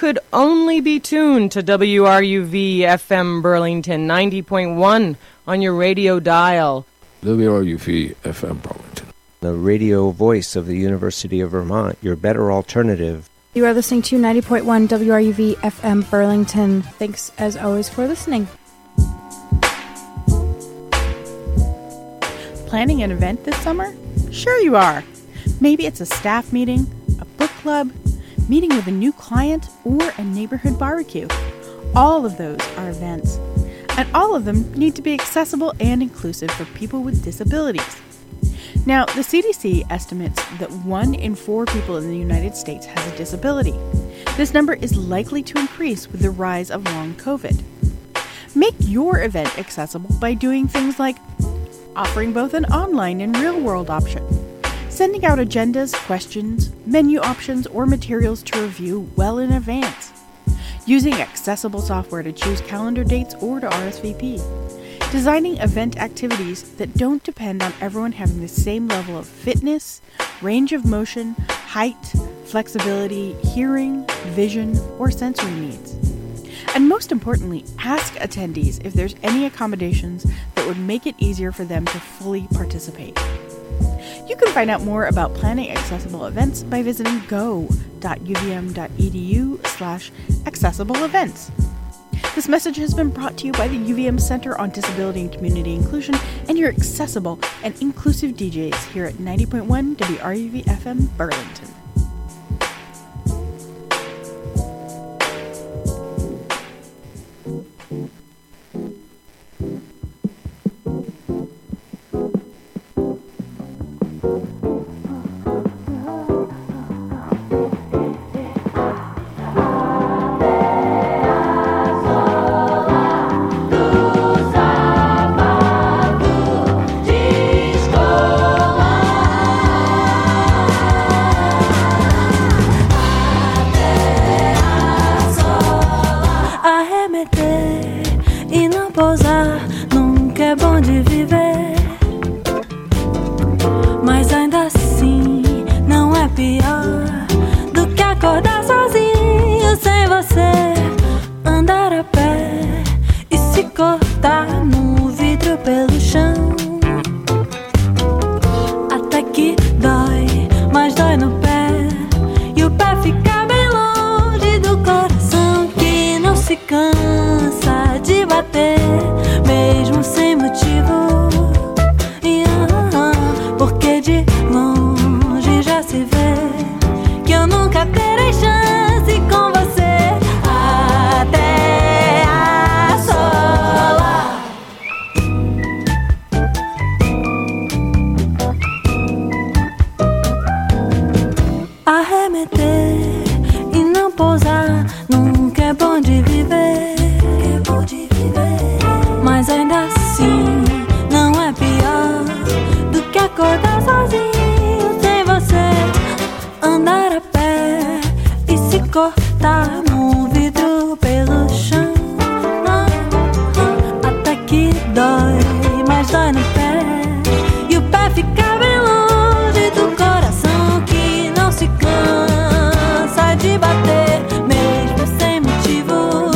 could only be tuned to WRUV FM Burlington 90.1 on your radio dial. WRUV FM Burlington, the radio voice of the University of Vermont, your better alternative. You are listening to 90.1 WRUV FM Burlington. Thanks, as always, for listening. Planning an event this summer? Sure you are. Maybe it's a staff meeting, a book club, meeting with a new client, or a neighborhood barbecue. All of those are events. And all of them need to be accessible and inclusive for people with disabilities. Now, the CDC estimates that 1 in 4 people in the United States has a disability. This number is likely to increase with the rise of long COVID. Make your event accessible by doing things like offering both an online and real-world option, sending out agendas, questions, menu options, or materials to review well in advance, using accessible software to choose calendar dates or to RSVP, designing event activities that don't depend on everyone having the same level of fitness, range of motion, height, flexibility, hearing, vision, or sensory needs. And most importantly, ask attendees if there's any accommodations that would make it easier for them to fully participate. You can find out more about planning accessible events by visiting go.uvm.edu/accessible events. This message has been brought to you by the UVM Center on Disability and Community Inclusion and your accessible and inclusive DJs here at 90.1 WRUV FM Burlington. De bater, mesmo sem motivo.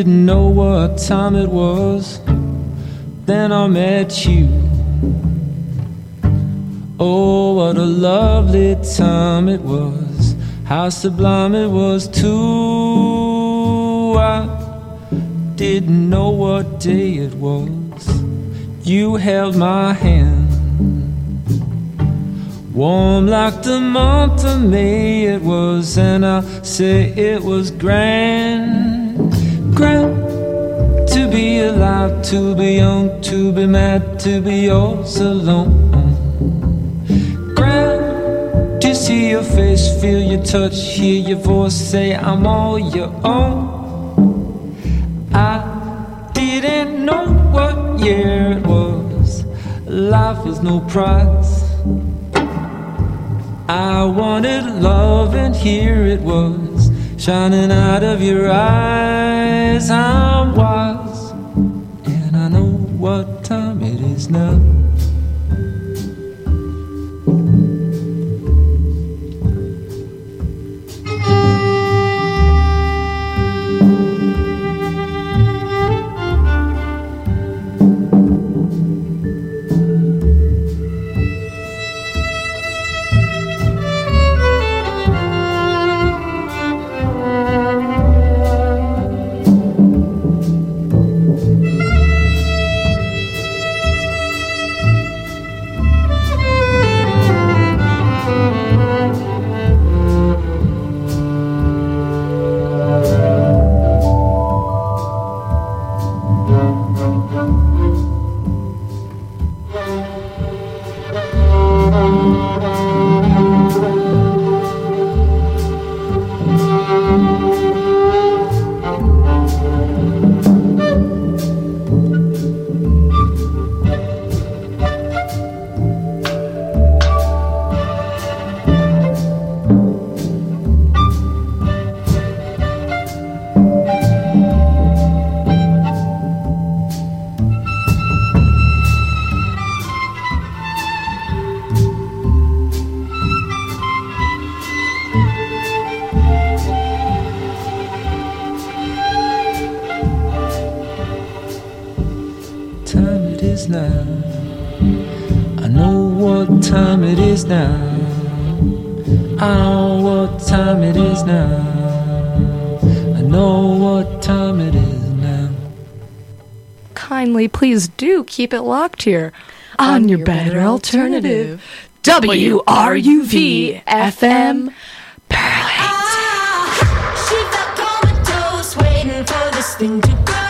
didn't know what time it was. Then I met you. Oh, what a lovely time it was. How sublime it was too. I didn't know what day it was. You held my hand, warm like the month of May it was. And I'll say it was grand, grand to be alive, to be young, to be mad, to be yours alone. Grand to see your face, feel your touch, hear your voice say I'm all your own. I didn't know what year it was. Life was no prize. I wanted love and here it was, shining out of your eyes. I'm wise and I know what time it is now. Now I know what time it is now. I know what time it is now. I know what time it is now. Kindly please do keep it locked here on your better alternative, WRUV FM Burlington. She felt comatose, waiting for this thing to go.